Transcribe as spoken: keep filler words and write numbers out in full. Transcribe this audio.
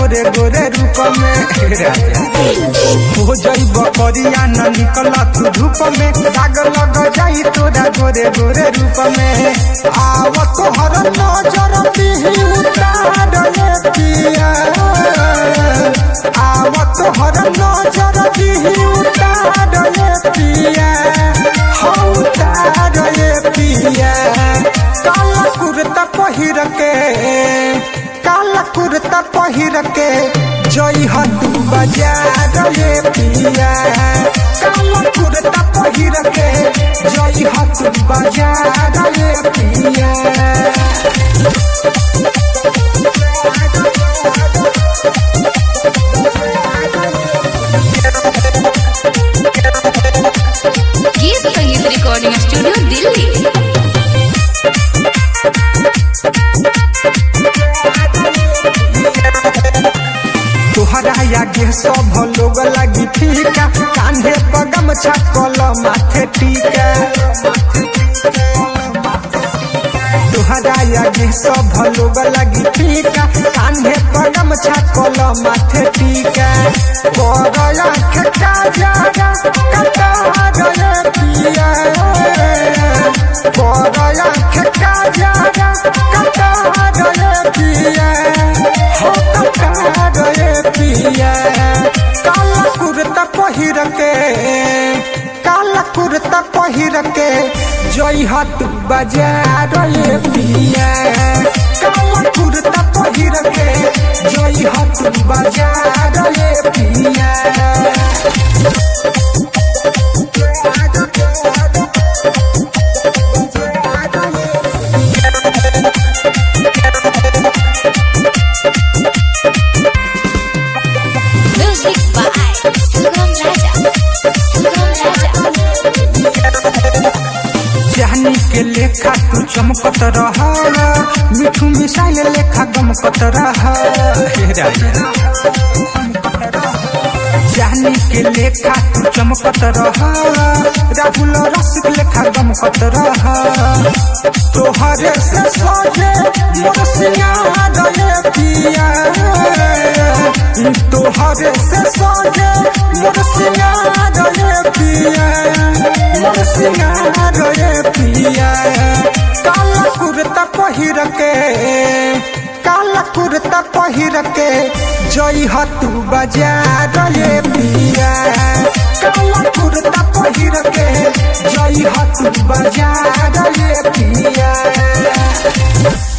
गोरे गोरे रूप में हो जइब करिया न निकल तू धूप में दाग लग जाई तोरा गोरे गोरे रूप में आव तोहर नजर दिही उतार ले पिया आव तोहर नजर दिही उतार ले पिया हो उतार ले पिया काला कुर्ता पहिर के काला कुर्ता पहिर के जई तू बाजार ले पिया काला कुर्ता पहिर के जई तू बाजार ले पिया गीत संगीत रिकॉर्डिंग स्टूडियो दिल्ली। तोहरा आगे सब लोग लगी फीका कांधे पर गमछा कल माथे टीका तोहरा आगे सब लोग लगी फीका कांधे पर गमछा कल माथे टीका बड़ा खटा जागा कटा गए पिया बड़ा खटा जागा कटा गए पिया हो कटा गए पिया काला कुर्ता पहिर के काला कुर्ता पहिर के जई तू बाजार ले पिया काला कुर्ता पहिर के जई तू बाजार ले पिया म्यूजिक बाय सुगम राजा सुगम राजा। जानी के लेखा तू चमकत रह मिठू मिसाइल लेखा गमकत रह जानी के लेखा तू चमकत रह राहुल रसिक लेखा गमकत रह तोहरे से सोझे मोर सिंगार ले पिया तोहरे से सोझे मोर सिंगार ले पिया मोर सिंगार ले पिया काला कुर्ता पहिर के काला कुर्ता पहिर के जई तू बाजार ले पिया काला कुर्ता पहिर के जई तू बाजार ले पिया।